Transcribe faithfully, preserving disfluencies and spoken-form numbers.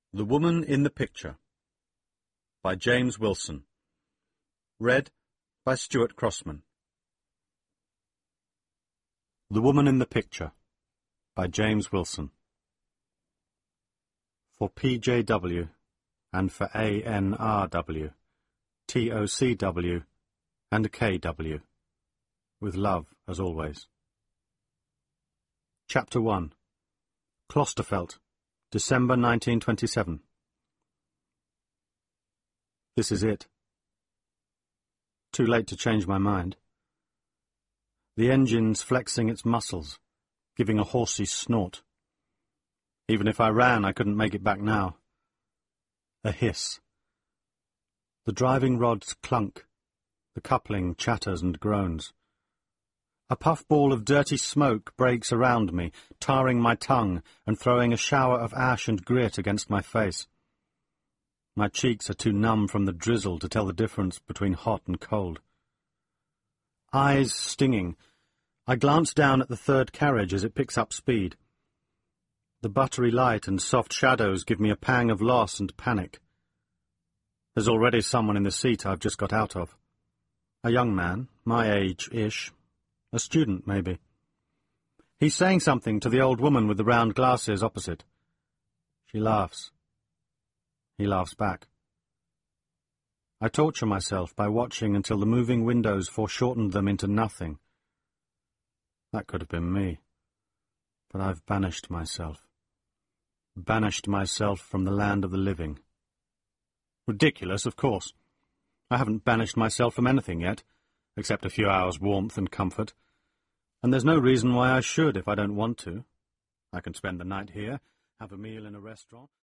The Woman in the Picture by James Wilson. Read by Stuart Crossman. The Woman in the Picture by James Wilson. For P J W and for A N R W, T O C W and K W, with love as always. Chapter one. Klosterfeld, December nineteen twenty-seven. This is it. Too late to change my mind. The engine's flexing its muscles, giving a horsey snort. Even if I ran, I couldn't make it back now. A hiss. The driving rods clunk. The coupling chatters and groans. A puffball of dirty smoke breaks around me, tarring my tongue and throwing a shower of ash and grit against my face. My cheeks are too numb from the drizzle to tell the difference between hot and cold. Eyes stinging, I glance down at the third carriage as it picks up speed. The buttery light and soft shadows give me a pang of loss and panic. There's already someone in the seat I've just got out of. A young man, my age-ish. A student, maybe. He's saying something to the old woman with the round glasses opposite. She laughs. He laughs back. I torture myself by watching until the moving windows foreshortened them into nothing. That could have been me. But I've banished myself. Banished myself from the land of the living. Ridiculous, of course. I haven't banished myself from anything yet, except a few hours' warmth and comfort. And there's no reason why I should if I don't want to. I can spend the night here, have a meal in a restaurant.